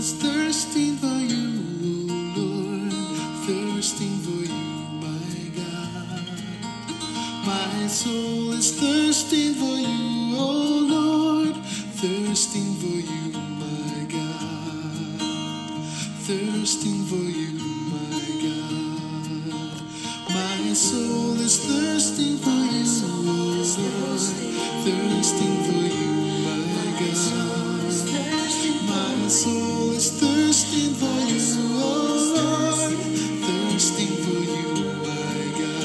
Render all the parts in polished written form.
thirsting for you, oh Lord, thirsting for you, my God. My soul is thirsting for you, oh Lord, thirsting for you, my God. Thirsting for you, my God. My soul is thirsting for you, oh Lord, thirsting for you, my God. My soul is thirsting for you, oh Lord, thirsting for you, my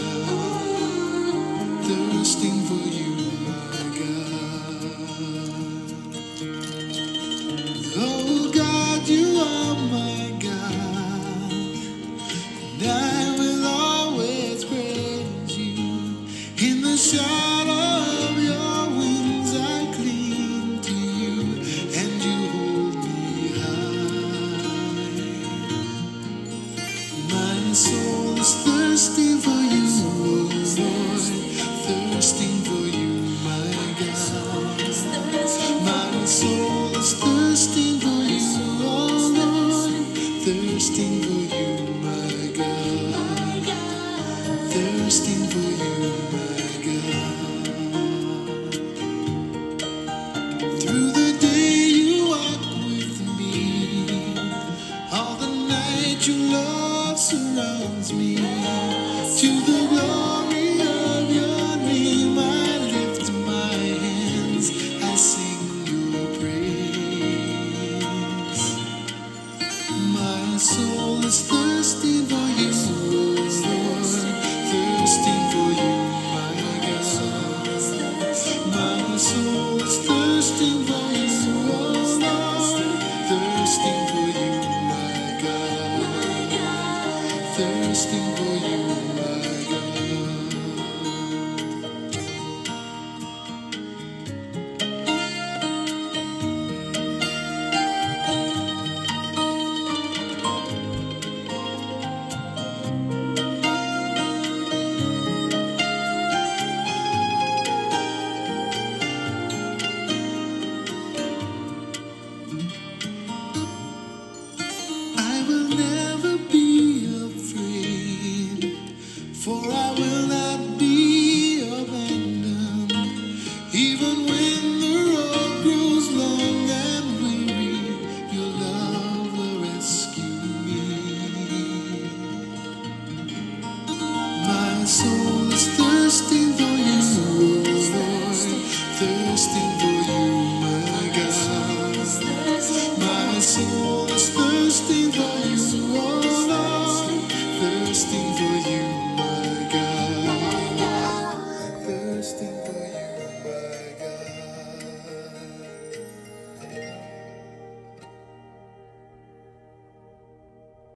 God, thirsting for you, my God. Oh God, you are my God, and I will always praise you. In the shadow of your wings I cling to you, and you hold me high. My soul is thirsty for you, oh Lord, thirsting for you, my God. My soul is thirsting for you, oh Lord, thirsting for you, my God. Thirsting for you, my God. Through the day you walk with me, all the night your love surrounds me.